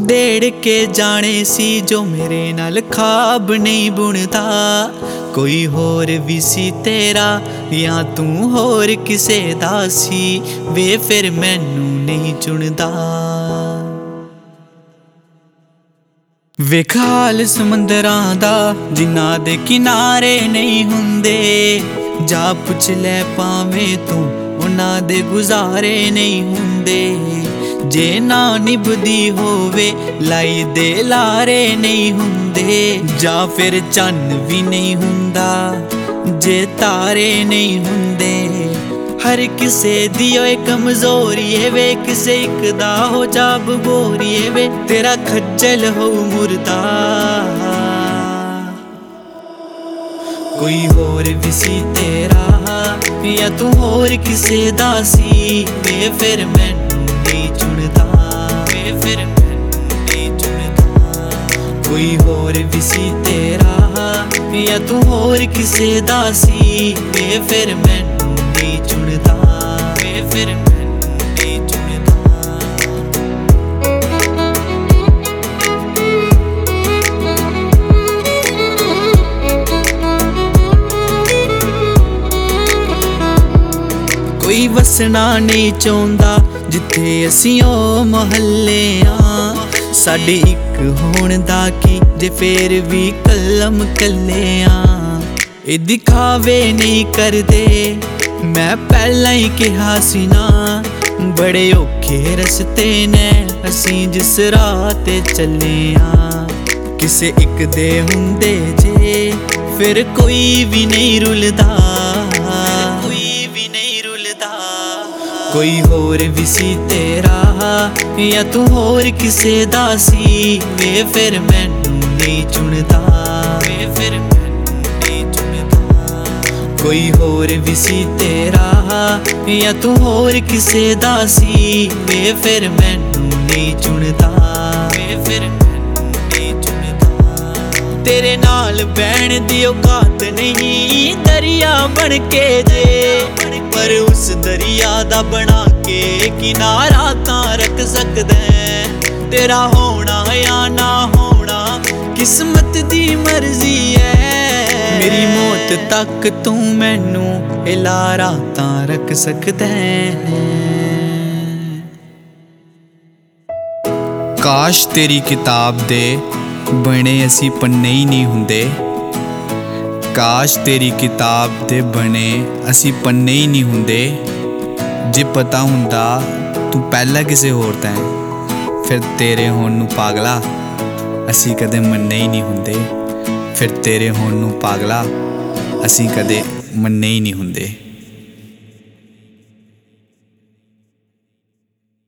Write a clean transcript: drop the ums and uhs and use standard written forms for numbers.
ਦੇੜ ਕੇ ਜਾਣੇ ਸੀ ਜੋ ਮੇਰੇ ਨਾਲ ਖਾਬ ਨਹੀਂ ਬੁਣਦਾ। ਕੋਈ ਹੋਰ ਵੀ ਸੀ ਤੇਰਾ ਜਾਂ ਤੂੰ ਹੋਰ ਕਿਸੇ ਦਾ ਸੀ ਵੇ, ਫਿਰ ਮੈਨੂੰ ਨਹੀਂ ਚੁਣਦਾ। ਵੇਖ ਹਾਲ ਸਮੁੰਦਰਾਂ ਦਾ ਜਿਨ੍ਹਾਂ ਦੇ ਕਿਨਾਰੇ ਨਹੀਂ ਹੁੰਦੇ, ਜਾ ਪੁੱਛ ਲੈ ਭਾਵੇਂ ਤੂੰ ਉਹਨਾਂ ਦੇ ਗੁਜ਼ਾਰੇ ਨਹੀਂ ਹੁੰਦੇ। ਜੇ ਨਾ ਨਿਭਦੀ ਹੋਵੇ ਲਾਈ ਦੇ ਲਾਰੇ ਨਹੀਂ ਹੁੰਦੇ, ਜਾਂ ਫਿਰ ਚੰਨ ਵੀ ਨਹੀਂ ਹੁੰਦਾ ਜੇ ਤਾਰੇ ਨਹੀਂ ਹੁੰਦੇ। ਹਰ ਕਿਸੇ ਦੀ ਓਏ ਕਮਜ਼ੋਰੀ ਏ ਵੇ, ਕਿਸੇ ਇੱਕ ਦਾ ਹੋ ਜਾਬ ਗੋਰੀ ਏ ਵੇ, ਤੇਰਾ ਖੱਜਲ ਹੋ ਮੁਰਦਾ। ਕੋਈ ਹੋਰ ਵੀ ਸੀ ਤੇਰਾ ਜਾਂ ਤੂੰ ਹੋਰ ਕਿਸੇ ਦਾ ਸੀ ਵੇ, ਫਿਰ ਮੈਨੂੰ ਨਹੀਂ ਚੁਣਦਾ ਵੇ, ਫਿਰ ਮੈਨੂੰ ਨਹੀਂ ਚੁਣਦਾ। ਕੋਈ ਹੋਰ ਵੀ ਸੀ ਤੇਰਾ ਜਾਂ ਤੂੰ ਹੋਰ ਕਿਸੇ ਦਾ ਸੀ ਵੇ, ਫਿਰ ਮੈਨੂੰ ਨਹੀਂ ਚੁਣਦਾ ਵੇ, ਫਿਰ ਮੈਨੂੰ ਨਹੀਂ ਚੁਣਦਾ। ਕੋਈ ਵਸਣਾ ਨਹੀਂ ਚਾਹੁੰਦਾ ਜਿੱਥੇ ਅਸੀਂ ਉਹ ਮੁਹੱਲੇ ਆ। ਸਾਡੇ ਇੱਕ ਹੋਣ ਦਾ ਕੀ ਜੇ ਫੇਰ ਵੀ ਕਲਮ ਕੱਲੇ ਆ। ਇਹ ਦਿਖਾਵੇ ਨਹੀਂ ਕਰਦੇ, ਮੈਂ ਪਹਿਲਾਂ ਹੀ ਕਿਹਾ ਸੀ ਨਾ। ਬੜੇ ਔਖੇ ਰਸਤੇ ਨੇ ਅਸੀਂ ਜਿਸ ਰਾਹ ਤੇ ਚੱਲੇ ਆ। ਕਿਸੇ ਇੱਕ ਦੇ ਹੁੰਦੇ ਜੇ ਫਿਰ ਕੋਈ ਵੀ ਨਹੀਂ ਰੁਲਦਾ, ਕੋਈ ਵੀ ਨਹੀਂ ਰੁਲਦਾ। ਕੋਈ ਹੋਰ ਵੀ ਸੀ ਤੇਰਾ ਜਾਂ ਤੂੰ ਹੋਰ ਕਿਸੇ ਦਾ ਸੀ ਵੇ, ਫਿਰ ਮੈਨੂੰ ਨਹੀਂ ਚੁਣਦਾ ਵੇ, ਫਿਰ ਮੈਨੂੰ ਨਹੀਂ ਚੁਣਦਾ। ਕੋਈ ਹੋਰ ਵੀ ਸੀ ਤੇਰਾ ਜਾਂ ਤੂੰ ਹੋਰ ਕਿਸੇ ਦਾ ਸੀ ਵੇ, ਫਿਰ ਮੈਨੂੰ ਨਹੀਂ ਚੁਣਦਾ ਵੇ, ਫਿਰ ਮੈਨੂੰ ਨਹੀਂ ਚੁਣਦਾ। ਤੇਰੇ ਨਾਲ ਬਹਿਣ ਦੀ ਔਕਾਤ ਨਹੀਂ ਦਰਿਆ ਬਣ ਕੇ ਜੇ, ਪਰ ਉਸ ਦਰਿਆ ਦਾ ਬਣਾ ਕੇ ਕਿਨਾਰਾ ਤਾਂ ਰੱਖ ਸਕਦਾ। ਤੇਰਾ ਹੋਣਾ ਜਾਂ ਨਾ ਹੋਣਾ ਕਿਸਮਤ ਦੀ ਮਰਜ਼ੀ ਹੈ। ਮੇਰੀ ਮੌਤ ਤੱਕ ਤੂੰ ਮੈਨੂੰ ਇਲਾਰਾ ਤਾਂ ਰੱਖ ਸਕਦਾ ਹੈ। ਕਾਸ਼ ਤੇਰੀ ਕਿਤਾਬ ਦੇ ਬਣੇ ਅਸੀਂ ਪੰਨੇ ਹੀ ਨਹੀਂ ਹੁੰਦੇ। ਕਾਸ਼ ਤੇਰੀ ਕਿਤਾਬ ਦੇ ਬਣੇ ਅਸੀਂ ਪੰਨੇ ਹੀ ਨਹੀਂ ਹੁੰਦੇ। ਜੇ ਪਤਾ ਹੁੰਦਾ ਤੂੰ ਪਹਿਲਾਂ ਕਿਸੇ ਹੋਰ ਦਾ ਹੈ, ਫਿਰ ਤੇਰੇ ਹੋਣ ਨੂੰ ਪਾਗਲਾ ਅਸੀਂ ਕਦੇ ਮੰਨੇ ਹੀ ਨਹੀਂ ਹੁੰਦੇ। ਫਿਰ ਤੇਰੇ ਹੋਣ ਨੂੰ ਪਾਗਲਾ ਅਸੀਂ ਕਦੇ ਮੰਨੇ ਹੀ ਨਹੀਂ ਹੁੰਦੇ।